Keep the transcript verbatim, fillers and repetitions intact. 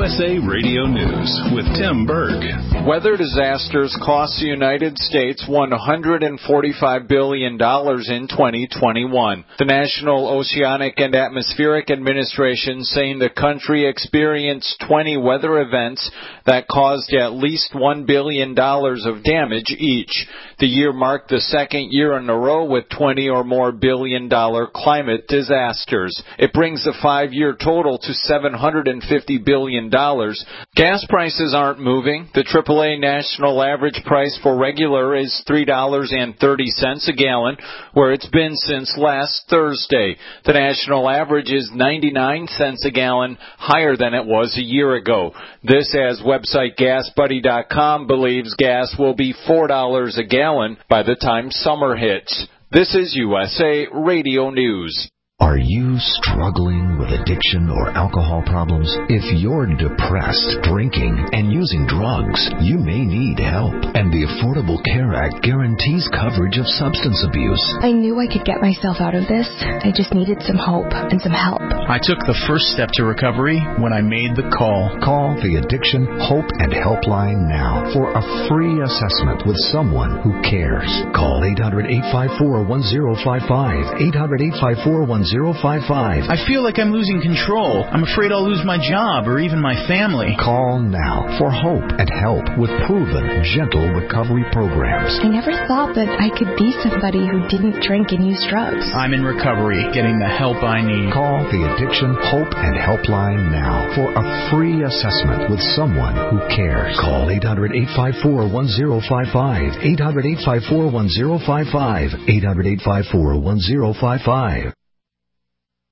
S A Radio News with Tim Berg. Weather disasters cost the United States one hundred forty-five billion dollars in twenty twenty-one. The National Oceanic and Atmospheric Administration saying the country experienced twenty weather events that caused at least one billion dollars of damage each. The year marked the second year in a row with twenty or more billion dollar climate disasters. It brings the five-year total to seven hundred fifty billion dollars. Gas prices aren't moving. The triple A national average price for regular is three dollars and thirty cents a gallon, where it's been since last Thursday. The national average is ninety-nine cents a gallon, higher than it was a year ago. This as website gas buddy dot com believes gas will be four dollars a gallon by the time summer hits. This is U S A Radio News. Are you struggling with addiction or alcohol problems? If you're depressed, drinking, and using drugs, you may need help. And the Affordable Care Act guarantees coverage of substance abuse. I knew I could get myself out of this. I just needed some hope and some help. I took the first step to recovery when I made the call. Call the Addiction Hope and Helpline now for a free assessment with someone who cares. Call eight hundred, eight five four, one zero five five, eight hundred, eight five four, one zero five five. I feel like I'm losing control. I'm afraid I'll lose my job or even my family. Call now for hope and help with proven, gentle recovery programs. I never thought that I could be somebody who didn't drink and use drugs. I'm in recovery, getting the help I need. Call the Addiction Hope and Helpline now for a free assessment with someone who cares. Call eight hundred, eight five four, one zero five five, eight hundred, eight five four, one zero five five, eight hundred, eight five four, one zero five five.